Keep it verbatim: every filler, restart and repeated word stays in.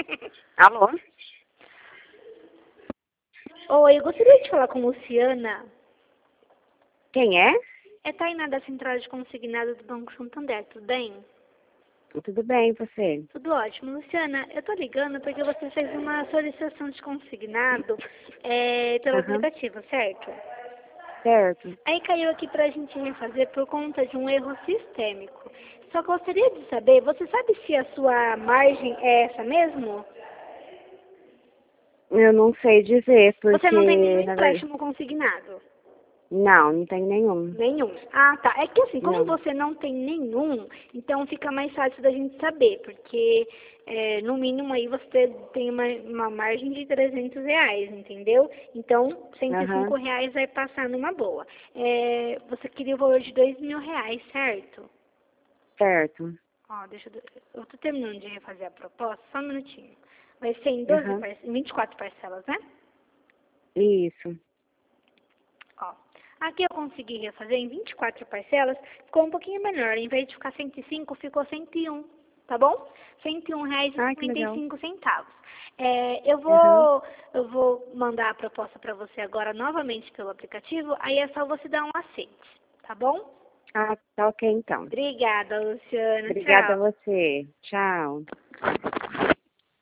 Alô? Oi, eu gostaria de falar com Luciana. Quem é? É Tainá da Central de Consignado do Banco Santander, tudo bem? Tudo bem, você? Tudo ótimo. Luciana, eu tô ligando porque você fez uma solicitação de consignado é, pelo Aham, aplicativo, certo? certo. Aí caiu aqui pra gente refazer por conta de um erro sistêmico. Só gostaria de saber, você sabe se a sua margem é essa mesmo? Eu não sei dizer, Você não tem nenhum porque, na verdade, empréstimo consignado? não, não tem nenhum. Nenhum. Ah, tá. É que assim, como Não. você não tem nenhum, então fica mais fácil da gente saber, porque é, no mínimo aí você tem uma, uma margem de trezentos reais, entendeu? Então, cento e cinco Aham, reais vai passar numa boa. É, você queria o valor de dois mil reais, certo? certo. Ó, deixa eu... Eu tô terminando de refazer a proposta, só um minutinho. Vai ser em doze Aham, par... vinte e quatro parcelas, né? isso. Ó, aqui eu consegui refazer em vinte e quatro parcelas, ficou um pouquinho melhor. Em vez de ficar cento e cinco, ficou cento e um, tá bom? cento e um reais e Ai, que cinquenta e legal. cinco centavos. É, eu Aham. vou, eu vou mandar a proposta para você agora novamente pelo aplicativo, aí é só você dar um aceite, tá bom? Ah, tá ok então. Obrigada, Luciana. Obrigada a Tchau. você. Tchau.